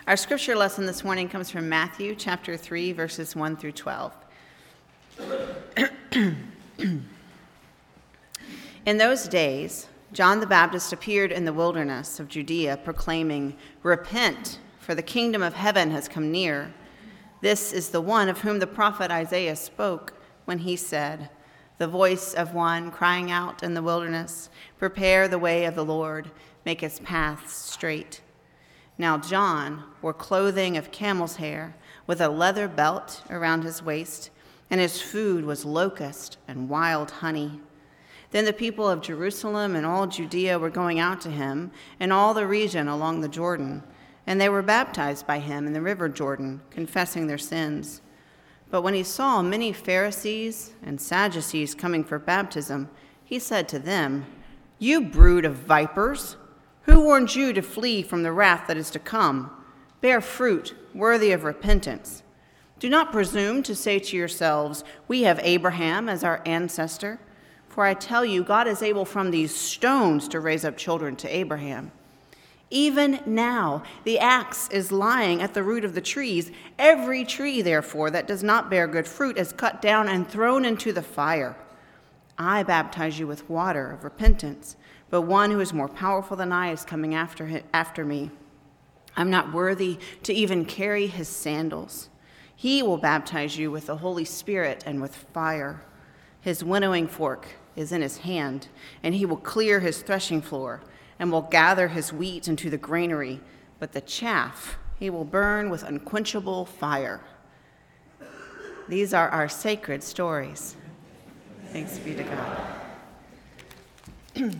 Our scripture lesson this morning comes from Matthew chapter 3, verses 1 through 12. In those days, John the Baptist appeared in the wilderness of Judea, proclaiming, "Repent, for the kingdom of heaven has come near. This is the one of whom the prophet Isaiah spoke when he said, 'The voice of one crying out in the wilderness, prepare the way of the Lord, make his paths straight.' Now John wore clothing of camel's hair, with a leather belt around his waist, and his food was locust and wild honey. Then the people of Jerusalem and all Judea were going out to him, and all the region along the Jordan, and they were baptized by him in the river Jordan, confessing their sins. But when he saw many Pharisees and Sadducees coming for baptism, he said to them, 'You brood of vipers! Who warned you to flee from the wrath that is to come? Bear fruit worthy of repentance. Do not presume to say to yourselves, "We have Abraham as our ancestor." For I tell you, God is able from these stones to raise up children to Abraham. Even now, the axe is lying at the root of the trees. Every tree, therefore, that does not bear good fruit is cut down and thrown into the fire. I baptize you with water of repentance, but one who is more powerful than I is coming after me. I'm not worthy to even carry his sandals. He will baptize you with the Holy Spirit and with fire. His winnowing fork is in his hand, and he will clear his threshing floor and will gather his wheat into the granary, but the chaff he will burn with unquenchable fire." These are our sacred stories. Thanks be to God.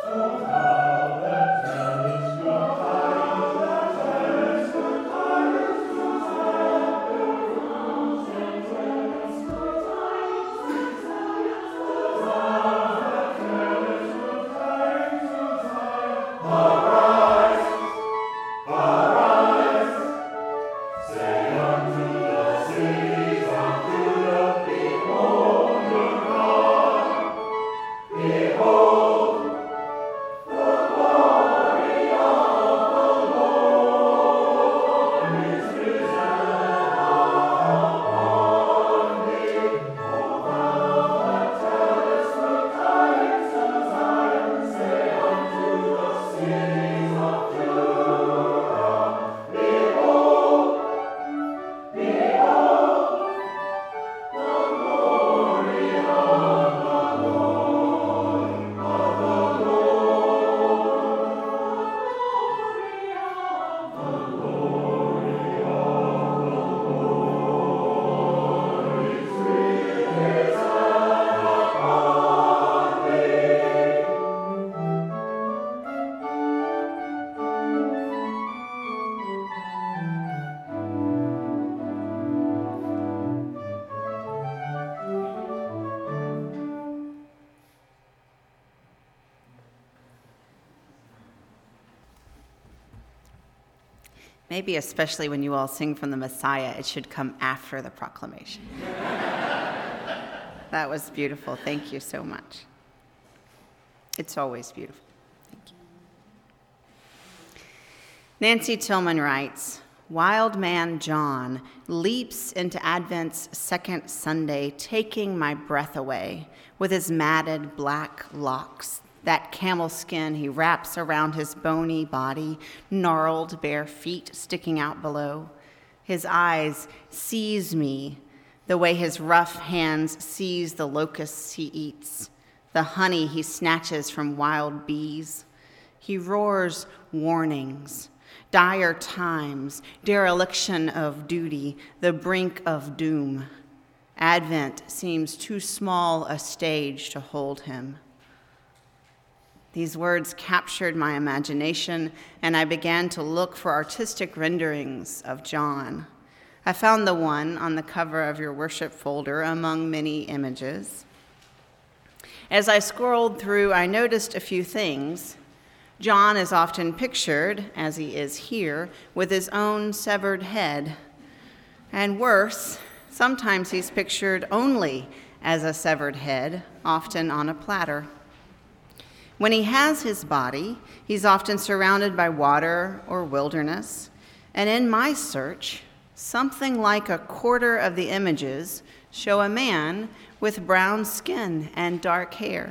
Maybe especially when you all sing from the Messiah, it should come after the proclamation. That was beautiful. Thank you so much. It's always beautiful. Thank you. Nancy Tillman writes, "Wild man John leaps into Advent's second Sunday, taking my breath away with his matted black locks. That camel skin he wraps around his bony body, gnarled bare feet sticking out below. His eyes seize me the way his rough hands seize the locusts he eats, the honey he snatches from wild bees. He roars warnings, dire times, dereliction of duty, the brink of doom. Advent seems too small a stage to hold him." These words captured my imagination, and I began to look for artistic renderings of John. I found the one on the cover of your worship folder among many images. As I scrolled through, I noticed a few things. John is often pictured, as he is here, with his own severed head. And worse, sometimes he's pictured only as a severed head, often on a platter. When he has his body, he's often surrounded by water or wilderness. And in my search, something like a quarter of the images show a man with brown skin and dark hair.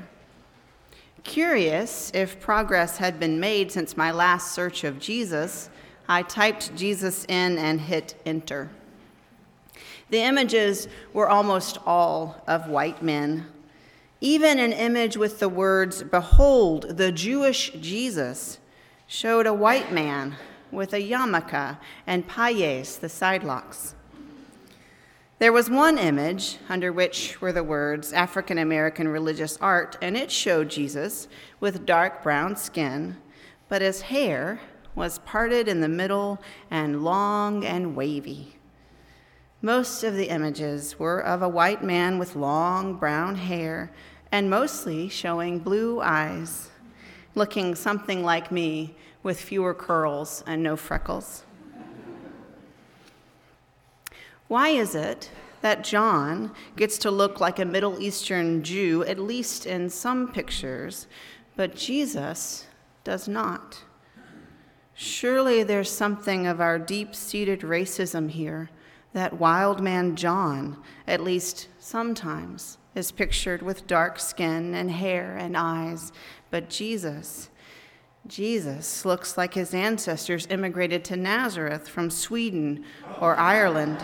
Curious if progress had been made since my last search of Jesus, I typed Jesus in and hit enter. The images were almost all of white men. Even an image with the words, "Behold, the Jewish Jesus," showed a white man with a yarmulke and payés, the sidelocks. There was one image under which were the words, "African American religious art," and it showed Jesus with dark brown skin, but his hair was parted in the middle and long and wavy. Most of the images were of a white man with long brown hair and mostly showing blue eyes, looking something like me with fewer curls and no freckles. Why is it that John gets to look like a Middle Eastern Jew, at least in some pictures, but Jesus does not? Surely there's something of our deep-seated racism here, that wild man John, at least sometimes, is pictured with dark skin and hair and eyes, but Jesus looks like his ancestors immigrated to Nazareth from Sweden or Ireland.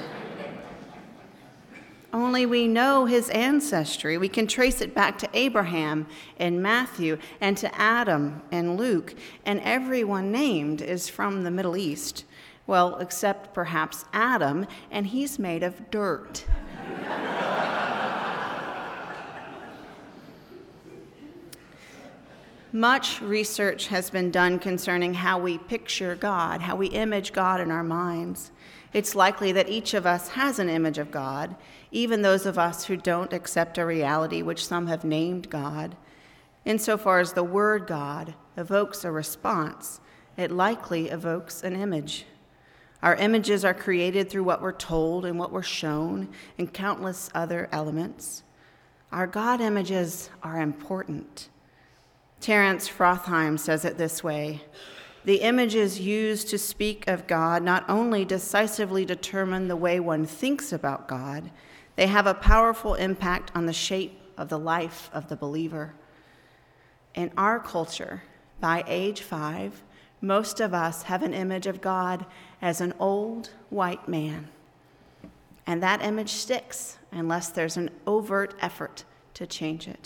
Only we know his ancestry. We can trace it back to Abraham in Matthew and to Adam in Luke, and everyone named is from the Middle East. Well, except perhaps Adam, and he's made of dirt. Much research has been done concerning how we picture God, how we image God in our minds. It's likely that each of us has an image of God, even those of us who don't accept a reality which some have named God. Insofar as the word God evokes a response, it likely evokes an image. Our images are created through what we're told and what we're shown and countless other elements. Our God images are important. Terence Frotheim says it this way: the images used to speak of God not only decisively determine the way one thinks about God, they have a powerful impact on the shape of the life of the believer. In our culture, by age 5, most of us have an image of God as an old white man. And that image sticks unless there's an overt effort to change it.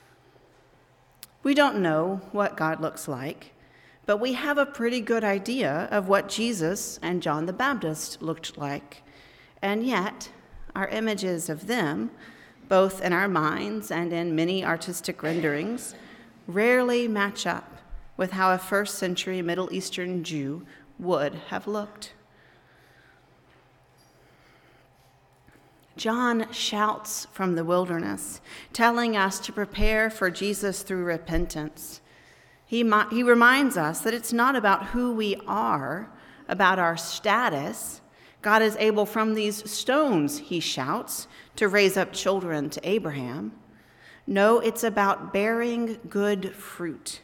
We don't know what God looks like, but we have a pretty good idea of what Jesus and John the Baptist looked like. And yet, our images of them, both in our minds and in many artistic renderings, rarely match up with how a first-century Middle Eastern Jew would have looked. John shouts from the wilderness, telling us to prepare for Jesus through repentance. He reminds us that it's not about who we are, about our status. God is able from these stones, he shouts, to raise up children to Abraham. No, it's about bearing good fruit.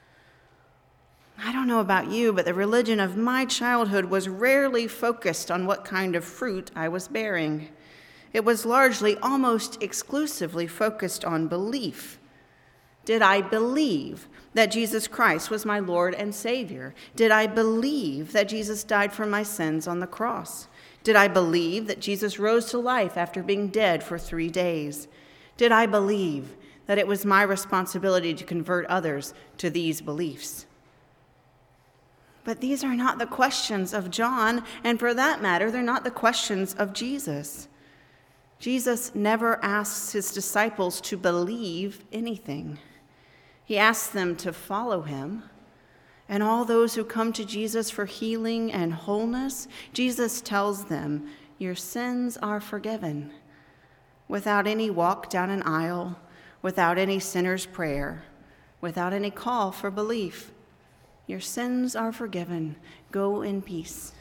I don't know about you, but the religion of my childhood was rarely focused on what kind of fruit I was bearing. It was largely, almost exclusively focused on belief. Did I believe that Jesus Christ was my Lord and Savior? Did I believe that Jesus died for my sins on the cross? Did I believe that Jesus rose to life after being dead for 3 days? Did I believe that it was my responsibility to convert others to these beliefs? But these are not the questions of John, and for that matter, they're not the questions of Jesus. Jesus never asks his disciples to believe anything. He asks them to follow him. And all those who come to Jesus for healing and wholeness, Jesus tells them, your sins are forgiven. Without any walk down an aisle, without any sinner's prayer, without any call for belief, your sins are forgiven. Go in peace.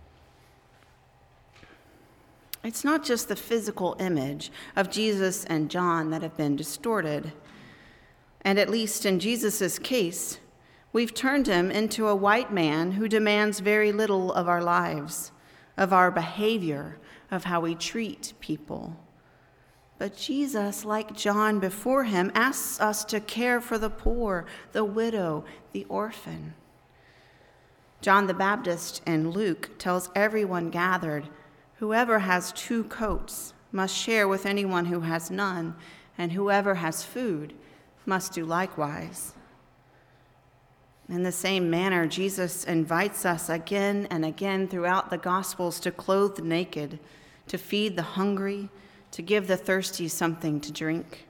It's not just the physical image of Jesus and John that have been distorted. And at least in Jesus' case, we've turned him into a white man who demands very little of our lives, of our behavior, of how we treat people. But Jesus, like John before him, asks us to care for the poor, the widow, the orphan. John the Baptist in Luke tells everyone gathered, whoever has 2 coats must share with anyone who has none, and whoever has food must do likewise. In the same manner, Jesus invites us again and again throughout the Gospels to clothe the naked, to feed the hungry, to give the thirsty something to drink.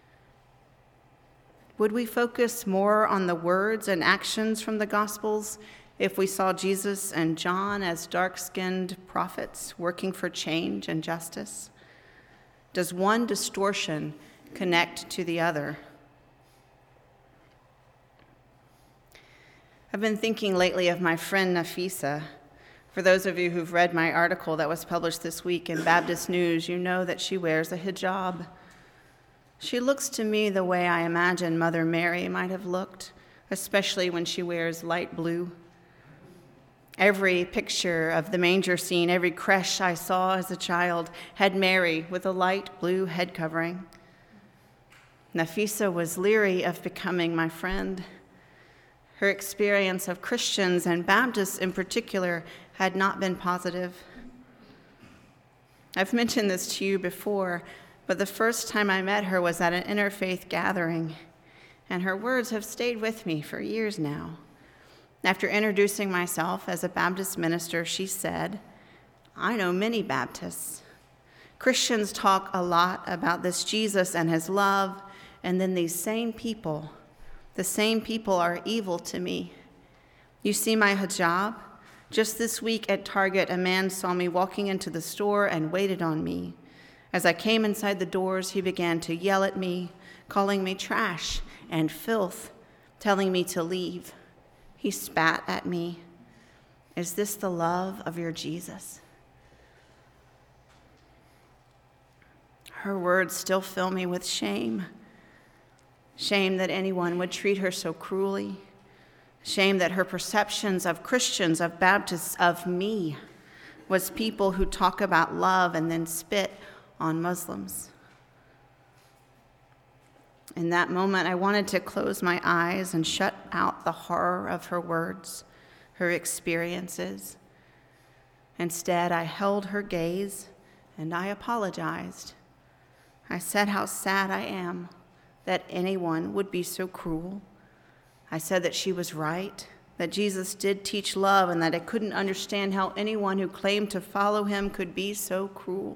Would we focus more on the words and actions from the Gospels if we saw Jesus and John as dark-skinned prophets working for change and justice? Does one distortion connect to the other? I've been thinking lately of my friend Nafisa. For those of you who've read my article that was published this week in Baptist News, you know that she wears a hijab. She looks to me the way I imagine Mother Mary might have looked, especially when she wears light blue. Every picture of the manger scene, every creche I saw as a child had Mary with a light blue head covering. Nafisa was leery of becoming my friend. Her experience of Christians and Baptists in particular had not been positive. I've mentioned this to you before, but the first time I met her was at an interfaith gathering, and her words have stayed with me for years now. After introducing myself as a Baptist minister, she said, I know many Baptists. Christians talk a lot about this Jesus and his love, and then these same people, the same people are evil to me. You see my hijab? Just this week at Target, a man saw me walking into the store and waited on me. As I came inside the doors, he began to yell at me, calling me trash and filth, telling me to leave. He spat at me. Is this the love of your Jesus? Her words still fill me with shame. Shame that anyone would treat her so cruelly. Shame that her perceptions of Christians, of Baptists, of me, was people who talk about love and then spit on Muslims. In that moment, I wanted to close my eyes and shut out the horror of her words, her experiences. Instead, I held her gaze and I apologized. I said how sad I am that anyone would be so cruel. I said that she was right, that Jesus did teach love, and that I couldn't understand how anyone who claimed to follow him could be so cruel.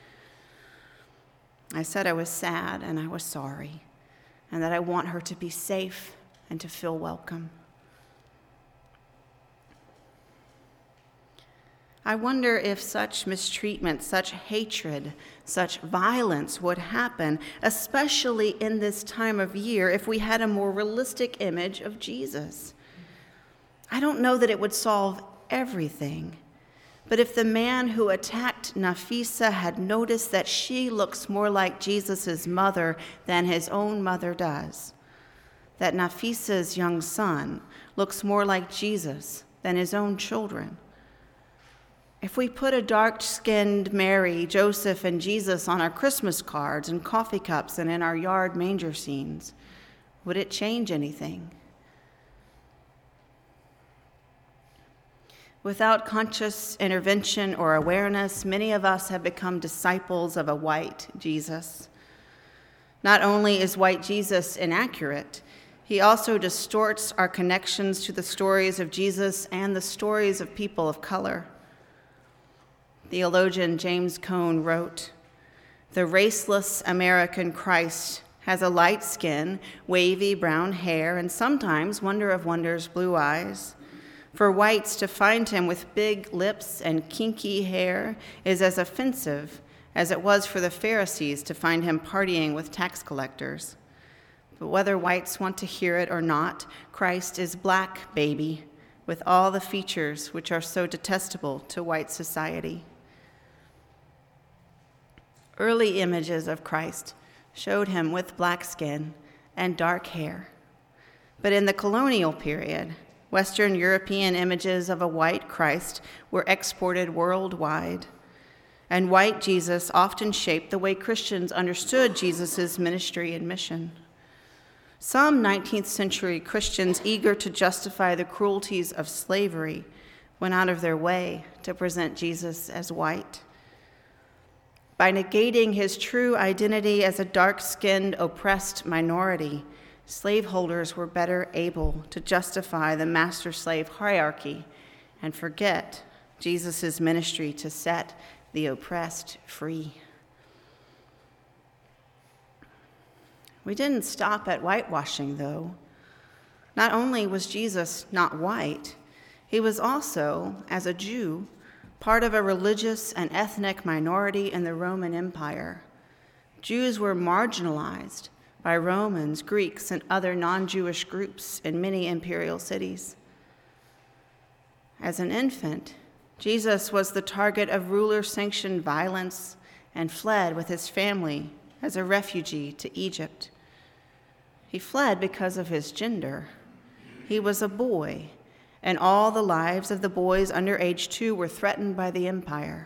I said I was sad and I was sorry, and that I want her to be safe and to feel welcome. I wonder if such mistreatment, such hatred, such violence would happen, especially in this time of year, if we had a more realistic image of Jesus. I don't know that it would solve everything, but if the man who attacked Nafisa had noticed that she looks more like Jesus' mother than his own mother does, that Nafisa's young son looks more like Jesus than his own children, if we put a dark-skinned Mary, Joseph, and Jesus on our Christmas cards and coffee cups and in our yard manger scenes, would it change anything? Without conscious intervention or awareness, many of us have become disciples of a white Jesus. Not only is white Jesus inaccurate, he also distorts our connections to the stories of Jesus and the stories of people of color. Theologian James Cone wrote, "The raceless American Christ has a light skin, wavy brown hair, and sometimes, wonder of wonders, blue eyes. For whites to find him with big lips and kinky hair is as offensive as it was for the Pharisees to find him partying with tax collectors. But whether whites want to hear it or not, Christ is black, baby, with all the features which are so detestable to white society." Early images of Christ showed him with black skin and dark hair. But in the colonial period, Western European images of a white Christ were exported worldwide, and white Jesus often shaped the way Christians understood Jesus' ministry and mission. Some 19th century Christians eager to justify the cruelties of slavery went out of their way to present Jesus as white. By negating his true identity as a dark-skinned, oppressed minority, slaveholders were better able to justify the master-slave hierarchy and forget Jesus' ministry to set the oppressed free. We didn't stop at whitewashing, though. Not only was Jesus not white, he was also, as a Jew, part of a religious and ethnic minority in the Roman Empire. Jews were marginalized by Romans, Greeks, and other non-Jewish groups in many imperial cities. As an infant, Jesus was the target of ruler-sanctioned violence and fled with his family as a refugee to Egypt. He fled because of his gender. He was a boy, and all the lives of the boys under age 2 were threatened by the empire.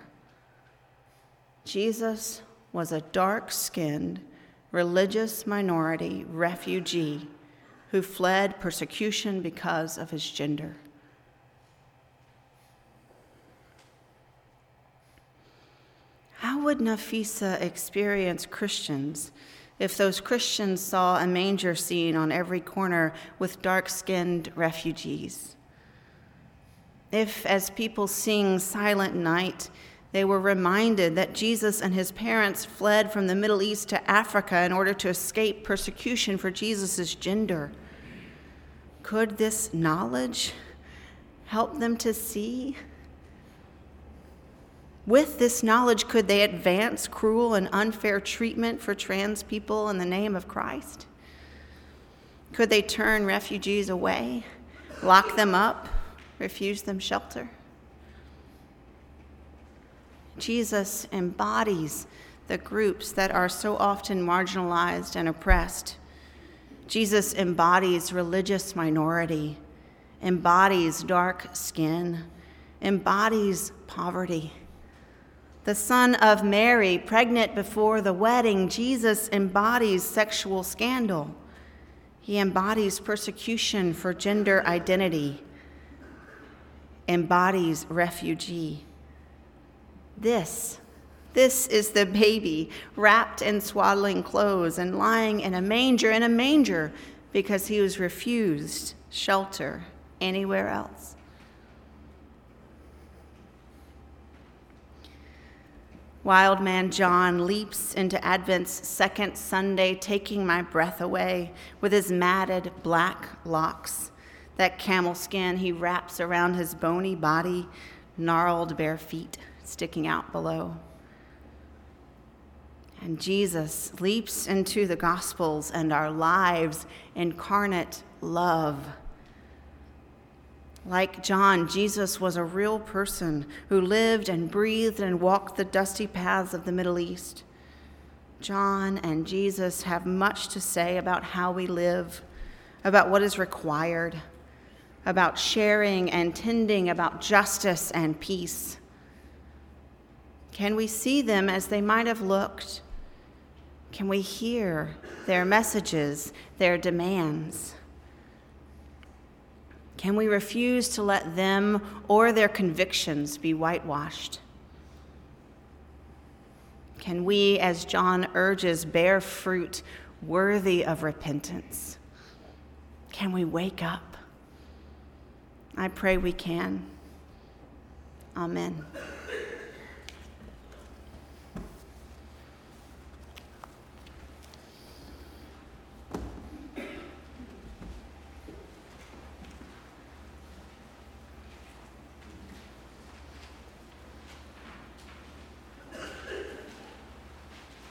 Jesus was a dark-skinned, religious minority refugee who fled persecution because of his gender. How would Nafisa experience Christians if those Christians saw a manger scene on every corner with dark-skinned refugees? If, as people sing Silent Night, they were reminded that Jesus and his parents fled from the Middle East to Africa in order to escape persecution for Jesus' gender? could this knowledge help them to see? With this knowledge, could they advance cruel and unfair treatment for trans people in the name of Christ? Could they turn refugees away, lock them up, refuse them shelter? Jesus embodies the groups that are so often marginalized and oppressed. Jesus embodies religious minority, embodies dark skin, embodies poverty. The Son of Mary, pregnant before the wedding, Jesus embodies sexual scandal. He embodies persecution for gender identity, embodies refugee. This is the baby wrapped in swaddling clothes and lying in a manger because he was refused shelter anywhere else. Wild man John leaps into Advent's second Sunday, taking my breath away with his matted black locks, that camel skin he wraps around his bony body, gnarled bare feet sticking out below. And Jesus leaps into the Gospels and our lives, incarnate love. Like John, Jesus was a real person who lived and breathed and walked the dusty paths of the Middle East. John and Jesus have much to say about how we live, about what is required, about sharing and tending, about justice and peace. Can we see them as they might have looked? Can we hear their messages, their demands? Can we refuse to let them or their convictions be whitewashed? Can we, as John urges, bear fruit worthy of repentance? Can we wake up? I pray we can. Amen.